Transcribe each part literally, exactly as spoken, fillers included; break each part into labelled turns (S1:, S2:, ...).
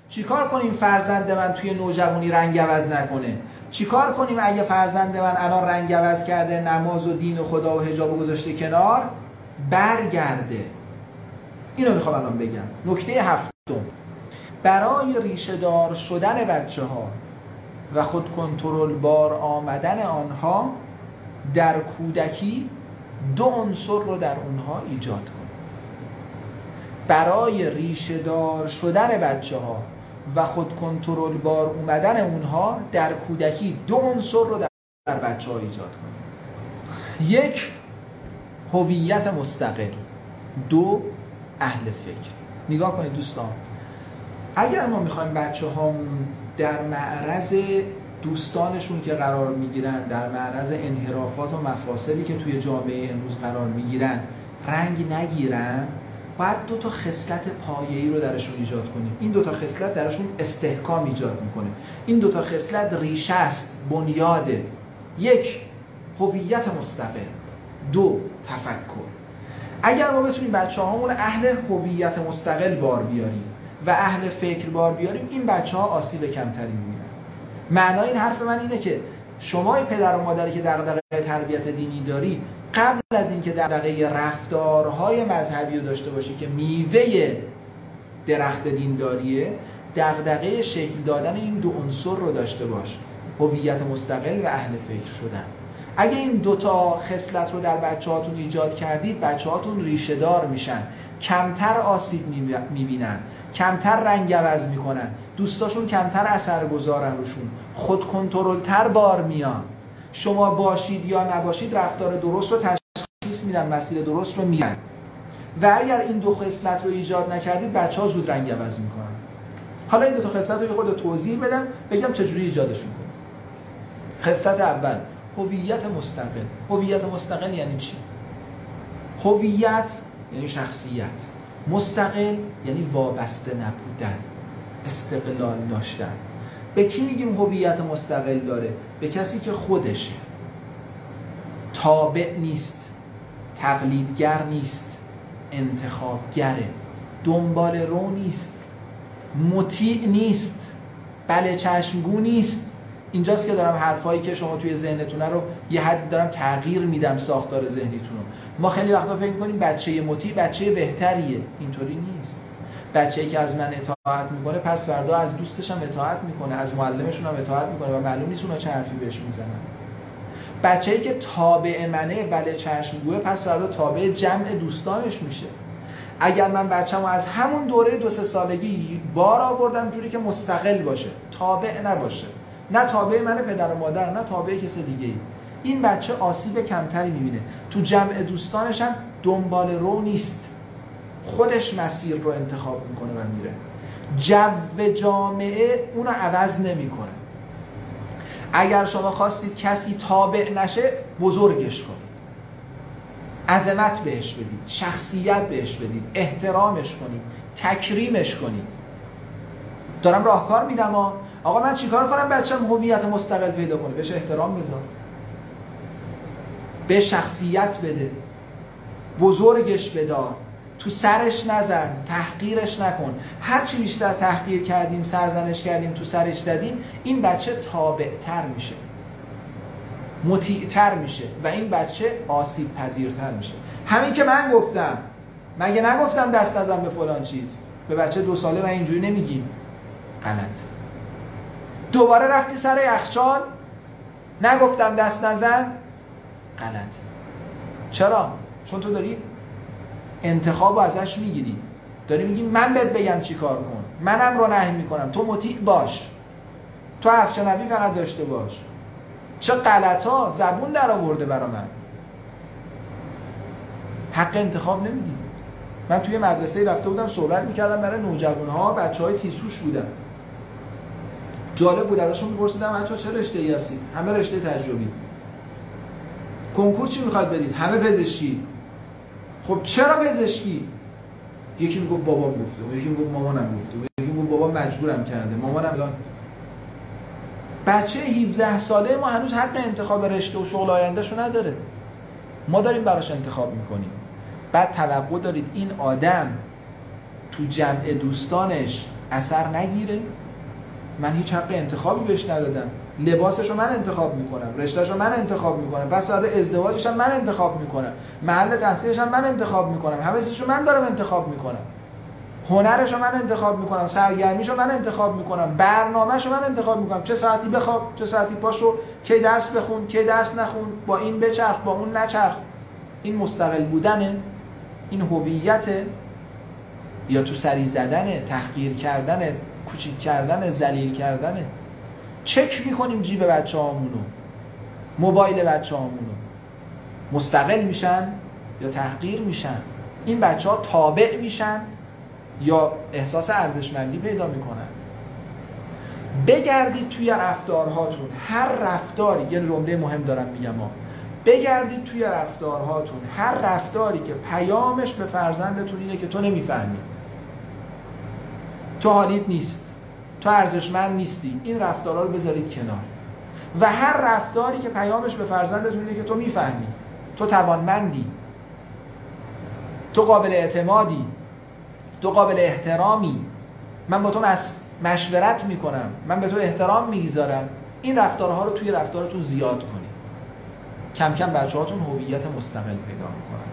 S1: چیکار کنیم فرزند من توی نوجوانی رنگ عوض نکنه؟ چیکار کنیم اگه فرزند من الان رنگ عوض کرده، نماز و دین و خدا و حجاب گذاشته کنار، برگرده؟ اینو میخوام الان بگم. نکته هفتم، برای ریشه دار شدن بچه ها و خود کنترل بار آمدن آنها در کودکی دو عنصر رو در اونها ایجاد کنید. برای ریشه دار شدن بچه ها و خود کنترل بار اومدن اونها در کودکی دو عنصر رو در بچه ها ایجاد کنید. یک، هویت مستقل. دو، اهل فکر. نگاه کنید دوستان، اگر ما میخوایم بچه هامون در معرض دوستانشون که قرار میگیرن، در معرض انحرافات و مفاسدی که توی جامعه امروز قرار میگیرن رنگ نگیرن، باید دو تا خصلت پایه‌ای رو درشون ایجاد کنیم. این دو تا خصلت درشون استحکام ایجاد میکنه. این دو تا خصلت ریشه است، بنیاده. یک، هویت مستقل. دو، تفکر. اگر ما بتونیم بچه هامون اهل هویت مستقل بار بیاریم و اهل فکر بار بیاریم، این بچه ها آسیب کمتری میبینن. معنای این حرف من اینه که شما پدر و مادری که دغدغه تربیت دینی داری، قبل از اینکه دغدغه رفتارهای مذهبی رو داشته باشی که میوه درخت دینداریه، دغدغه شکل دادن این دو عنصر رو داشته باش، هویت مستقل و اهل فکر شدن. اگه این دوتا خصلت رو در بچه‌هاتون ایجاد کردید، بچه‌هاتون ریشه دار میشن، کمتر آسیب میبینن، کمتر رنگ عوض میکنن، دوستاشون کمتر اثر گذارن روشون، خود کنترل تر بار میان. شما باشید یا نباشید رفتار درست رو تشخیص میدن، مسیر درست رو میرن. و اگر این دو خصلت رو ایجاد نکردید، بچه‌ها زود رنگ عوض میکنن. حالا این دو تا خصلت رو خود توضیح بدم، بگم چجوری ایجادشون کنیم. خصلت اول، هویت مستقل. هویت مستقل یعنی چی؟ هویت یعنی شخصیت، مستقل یعنی وابسته نبودن، استقلال داشتن. به کی میگیم هویت مستقل داره؟ به کسی که خودشه، تابع نیست، تقلیدگر نیست، انتخابگره، دنبال رو نیست، مطیع نیست، بله چشمگو نیست. اینجاست که دارم حرفایی که شما توی ذهنتونه رو یه حد دارم تغییر میدم، ساختار ذهنیتون رو. ما خیلی وقتا فکر می‌کنیم بچه مطیع بچه بهتریه. اینطوری نیست. بچه‌ای که از من اطاعت میکنه پس فردا از دوستش هم اطاعت میکنه، از معلمشون هم اطاعت میکنه و معلوم نیست اونا چه حرفی بهش میزنن. بچه‌ای که تابع منه، بله چشمگوه، پس فردا تابع جمع دوستانش میشه. اگر من بچه‌مو از همون دوره دو سه سالگی بار آوردم جوری که مستقل باشه، تابع نباشه، نه تابع من پدر و مادر، نه تابع کسی دیگه‌ای، این بچه آسیب کمتری میبینه. تو جمع دوستانش هم دنبال رو نیست، خودش مسیر رو انتخاب میکنه و میره. جو جامعه اونو عوض نمیکنه. اگر شما خواستید کسی تابع نشه، بزرگش کنید، عظمت بهش بدید، شخصیت بهش بدید، احترامش کنید، تکریمش کنید. دارم راهکار میدم ها. آقا من چیکار کنم بچه‌م هویت مستقل پیدا کنه؟ بهش احترام بذار، به شخصیت بده، بزرگش بدار، تو سرش نزن، تحقیرش نکن. هر چی بیشتر تحقیر کردیم، سرزنش کردیم، تو سرش زدیم، این بچه تابع‌تر میشه، مطیع‌تر میشه و این بچه آسیب پذیرتر میشه. همین که من گفتم، مگه نگفتم دست نزن به فلان چیز؟ به بچه دو ساله من اینجوری نمیگیم. غلط. دوباره رفتی سر یخچال، نگفتم دست نزن؟ غلط. چرا؟ چون تو داری انتخابو ازش میگیری، داری میگی من بهت بگم چی کار کن، منم رو نهی میکنم، تو مطیع باش، تو افشانوی فقط داشته باش. چه غلطا زبون در آورده برا من. حق انتخاب نمیدیم. من توی مدرسه رفته بودم صحبت میکردم برای نوجوانها، بچهای تیسوش بودن. جالب بود، ازشون میپرسیدم بچه‌ها چه رشته‌ای هستید؟ همه رشته تجربی. کنکور چی میخواد بدید؟ همه پزشکی. خب چرا پزشکی؟ یکی میگفت بابام گفته، یکی میگفت مامانم گفته، یکی میگفت بابام مجبورم کرده، مامانم الان. بچه هفده ساله ما هنوز حق انتخاب رشته و شغل آیندهشو نداره. ما داریم براش انتخاب میکنیم. بعد توقع دارید این آدم تو جمع دوستانش اثر نگیره؟ من هیچ حق انتخابی بهش ندادم. لباسشو من انتخاب میکنم، رشتهشو من انتخاب میکنم، پس بعد ازدواجش هم من انتخاب میکنم، محل تحصیلش هم من انتخاب میکنم، همه چیزشو من دارم انتخاب میکنم، هنرشو من انتخاب میکنم، سرگرمیشو من انتخاب میکنم، برنامهشو من انتخاب میکنم، چه ساعتی بخواب، چه ساعتی پاشو، کی درس بخون، کی درس نخون، با این بچرخ، با اون نچرخ. این مستقل بودنه؟ این هویته؟ یا تو سری زدنه، تحقیر کردنه، کوچیک کردنه، ذلیل کردنه؟ چک میکنیم جیب بچه هامونو، موبایل بچه هامونو، مستقل میشن یا تحقیر میشن؟ این بچه ها تابع میشن یا احساس ارزشمندی پیدا میکنن؟ بگردید توی رفتارهاتون، هر رفتاری، یه جمله مهم دارم میگم ها، بگردید توی رفتارهاتون، هر رفتاری که پیامش به فرزندتون اینه که تو نمیفهمی، تو حالیت نیست، تو ارزشمند نیستی، این رفتارها رو بذارید کنار. و هر رفتاری که پیامش به فرزندتون اینه که تو میفهمی، تو توانمندی، تو قابل اعتمادی، تو قابل احترامی، من با تو مشورت میکنم، من به تو احترام میگذارم، این رفتارها رو توی رفتارتون زیاد کنید. کم کم بچه‌هاتون هویت مستقل پیدا میکنن.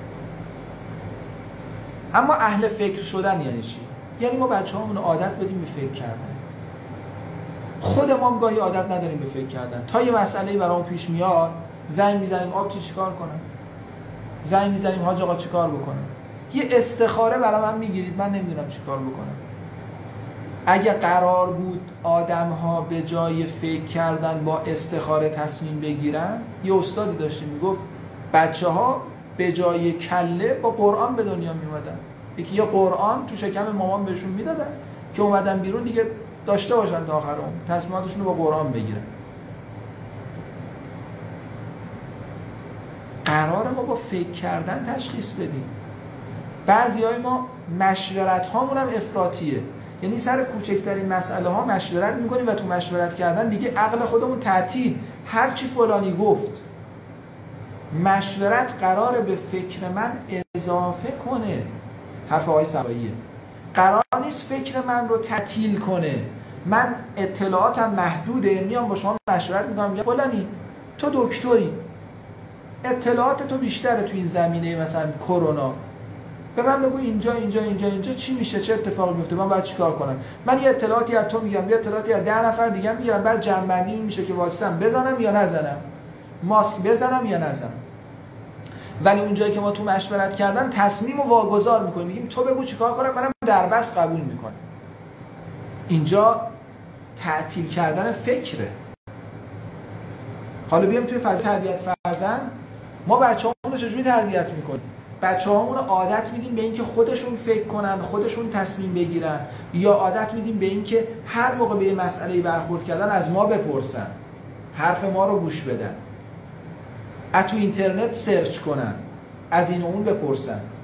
S1: اما اهل فکر شدن یعنی چی؟ یعنی ما بچه‌هامون عادت بدیم به فکر کردن. خود ما هم گاهی عادت نداریم به فکر کردن. تا یه مسئله‌ای برام پیش میاد، زنگ میزنیم آبجی چیکار کنم؟ زنگ میزنیم حاج آقا چیکار بکنم؟ یه استخاره برای من میگیرید، من نمیدونم چیکار بکنم. اگه قرار بود آدم‌ها به جای فکر کردن با استخاره تصمیم بگیرن، یه استادی داشتیم میگفت بچه‌ها به جای کله با قرآن به دنیا میومدن. یکی یا قرآن تو شکم مامان بهشون میدادن که اومدن بیرون دیگه داشته باشن تا آخر عمر، تصمیماتشون رو با قرآن بگیرن. قراره ما با فکر کردن تشخیص بدیم. بعضیای ما مشورت هامون هم افراطیه، یعنی سر کوچکترین مسئله ها مشورت میکنیم و تو مشورت کردن دیگه عقل خودمون تعطیل، هر چی فلانی گفت. مشورت قراره به فکر من اضافه کنه، حرف آقای سباییه، قرار نیست فکر من رو تعطیل کنه. من اطلاعاتم محدوده، میام با شما مشورت میکنم، میگم فلانی تو دکتری، اطلاعات تو بیشتره تو این زمینه مثلا کرونا، به من بگو اینجا اینجا اینجا اینجا چی میشه، چه اتفاقی میفته، من باید چیکار کنم. من یه اطلاعاتی از تو میگم، یه اطلاعاتی از ده نفر دیگه میگیرم، بعد جمع بندی میشه که واکسن بزنم یا نزنم، ماسک بزنم یا نزنم. ولی اونجایی که ما تو مشورت کردن تصمیم رو واگذار میکنیم، میگیم تو بگو چیکار کنم، منم دربست قبول میکنم. اینجا تعطیل کردن فکره. حالا بیام توی فاز تربیت فرزند، ما بچه‌هامون رو چجوری تربیت میکنیم؟ بچه‌هامون رو عادت میدیم به اینکه خودشون فکر کنن، خودشون تصمیم بگیرن، یا عادت میدیم به اینکه هر موقع به یه مسئله‌ای برخورد کردن از ما بپرسن، حرف ما رو گوش بدن، از تو اینترنت سرچ کنن، از این و اون بپرسن.